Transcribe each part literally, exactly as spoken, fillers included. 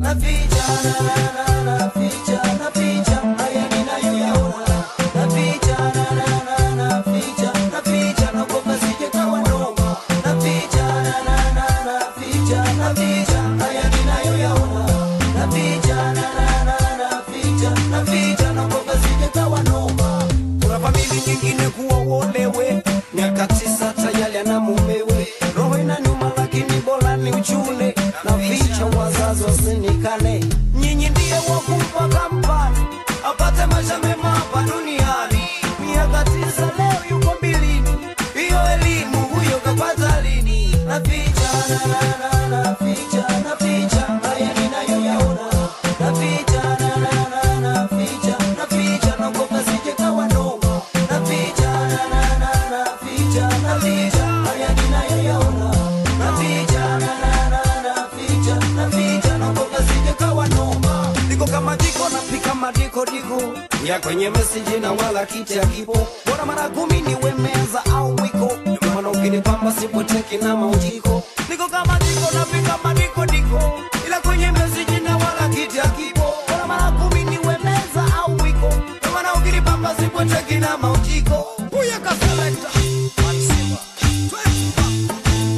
naficha na na na naficha naficha haya ninayoyaona naficha na na na naficha naficha naogopa sije kawa noma naficha na na na naficha naficha haya ninayoyaona naficha na na na naficha naficha naogopa sije kawa noma. Kuna familia nyingine kuolewe miaka tisa tayari ana mumewe roho inaniuma lakini bora ni uchule naficha wazazi wasinikane nyinyi ndiye wakumpa kampani apate maisha mema hapa duniani miaka tisa leo yuko mbilini hiyo elimu huyo kapata lini naficha na na na naficha naficha haya ninayoyaona naficha na na na naficha naficha naogopa sije kawa noma naficha na na na naficha naficha haya ninayoyaona naficha na na na naficha naficha naogopa sije kawa noma niko kama jiko napika madiko diko ya kwenye message na wala kicha kipo bora mara kumi niwe meza au mwiko ndio maana ukinipamba sipoteki na maujiko niko kama jiko napika madiko diko ila kwenye message na wala kicha kipo bora mara kumi niwe meza au mwiko ndio maana ukinipamba sipoteki na maujiko huya ka selector one silver twenty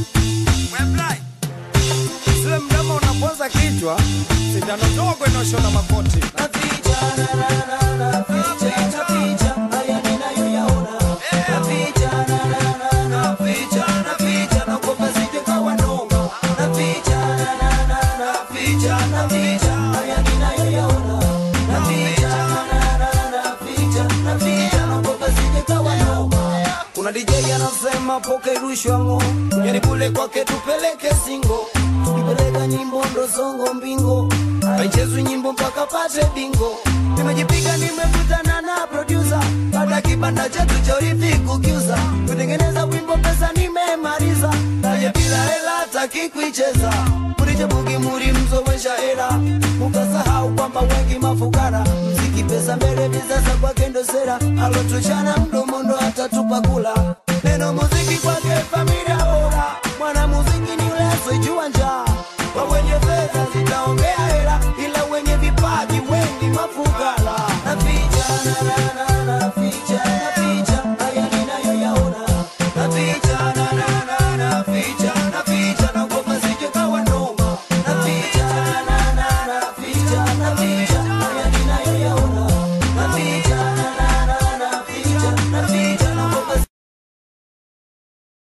weblai sile mdama unapoza kichwa sindano dogo inoshona makoti naficha na na na naficha naficha haya ninayoyaona naficha na na na naficha naficha naogopa sije kawa noma naficha na na na naficha naficha haya ninayoyaona naficha na na na naficha naficha naogopa sije kawa noma. Kuna D J anasema poke rushwa ngo yani kule kwake tupeleke singo tukipeleka nyimbo ndo songo mbingo haichezwi nyimbo mpaka pate bingo nimejipiga nimekutana na producer baada kibanda chetu cha urithi kukiuza kutengeneza wimbo pesa nimemaliza naye bila hela hataki kuicheza muriche bugi muri mzowesha hela ukasahau kwamba wengi mafukara mziki pesa mbele visasa kwa kendo sera alotushana mdomo ndo atatupa kula neno muziki kwake familia bora mwana muziki ni ule asijua njaa kwa wenye fedha zitaongea hela ila wenye vipaji wengi mafukara naficha na na